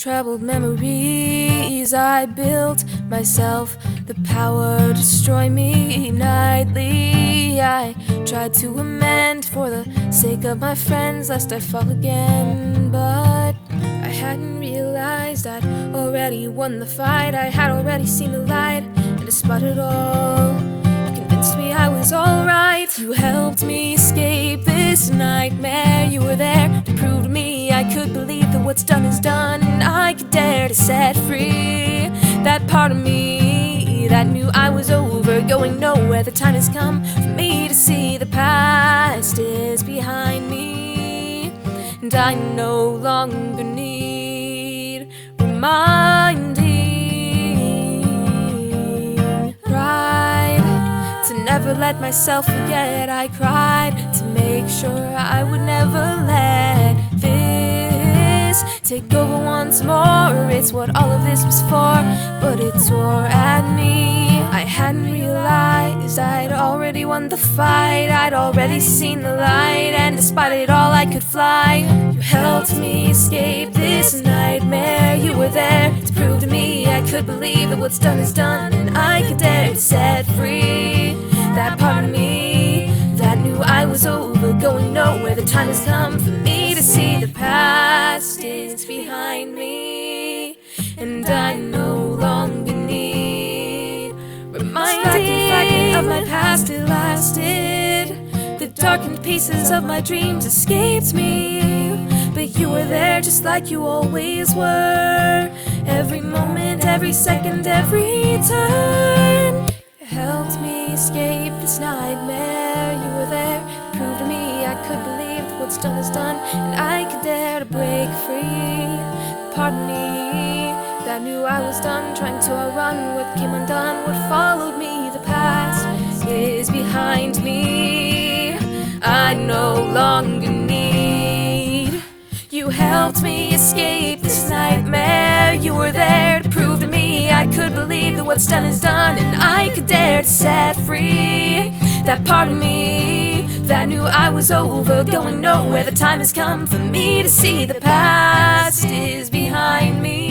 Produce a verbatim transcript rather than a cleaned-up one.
troubled memories. I built myself the power to destroy me nightly. I tried to amend for the sake of my friends, lest I fall again. But I hadn't realized I'd already won the fight. I had already seen the light, and despite it all, you convinced me I was alright. You helped me escape this nightmare. You were there to prove to me I could believe that what's done is done, and I could dare to set free that part of me that knew I was over, going nowhere. The time has come for me to see the past is behind me, and I no longer need reminding. Pride to never let myself forget. I cried to make sure I would never let this take over once more. It's what all of this was for, but it tore at me. I hadn't realized I'd already won the fight. I'd already seen the light, and despite it all I could fly. You helped me escape this nightmare. You were there to prove to me I could believe that what's done is done, and I could dare to set free that part of me that knew I was over, going nowhere. The time has come for me to see the past is behind me, and I no longer need reminding of my past. It lasted. The darkened pieces of my dreams escaped me, but you were there just like you always were. Every moment, every second, every turn. You helped me escape this nightmare. You were there, proved to me I could believe that what's done is done, and I could dare to break free. Pardon me, that knew I was done trying to outrun what came undone. What followed me, the past is behind me. I no longer need. You helped me escape this nightmare. You were there to prove to me I could believe that what's done is done, and I could dare to set free that part of me that knew I was over, going nowhere. The time has come for me to see the past is behind me.